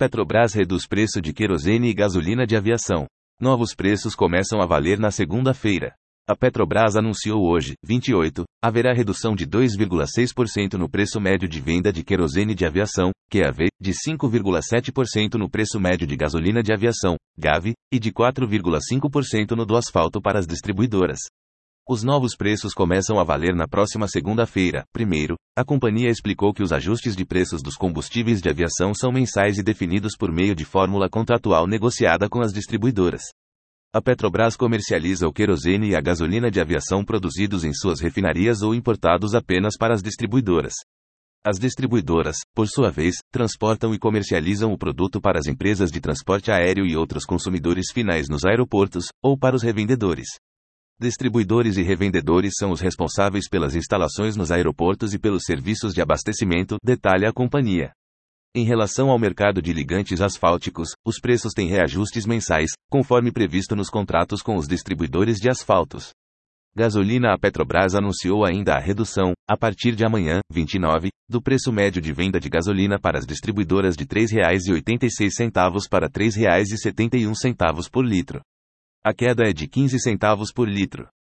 Petrobras reduz preço de querosene e gasolina de aviação. Novos preços começam a valer na segunda-feira. A Petrobras anunciou hoje, 28, haverá redução de 2,6% no preço médio de venda de querosene de aviação, QAV, de 5,7% no preço médio de gasolina de aviação, GAV, e de 4,5% no do asfalto para as distribuidoras. Os novos preços começam a valer na próxima segunda-feira. Primeiro, a companhia explicou que os ajustes de preços dos combustíveis de aviação são mensais e definidos por meio de fórmula contratual negociada com as distribuidoras. A Petrobras comercializa o querosene e a gasolina de aviação produzidos em suas refinarias ou importados apenas para as distribuidoras. As distribuidoras, por sua vez, transportam e comercializam o produto para as empresas de transporte aéreo e outros consumidores finais nos aeroportos, ou para os revendedores. Distribuidores e revendedores são os responsáveis pelas instalações nos aeroportos e pelos serviços de abastecimento, detalha a companhia. Em relação ao mercado de ligantes asfálticos, os preços têm reajustes mensais, conforme previsto nos contratos com os distribuidores de asfaltos. Gasolina. A Petrobras anunciou ainda a redução, a partir de amanhã, 29, do preço médio de venda de gasolina para as distribuidoras de R$ 3,86 para R$ 3,71 por litro. A queda é de 15 centavos por litro.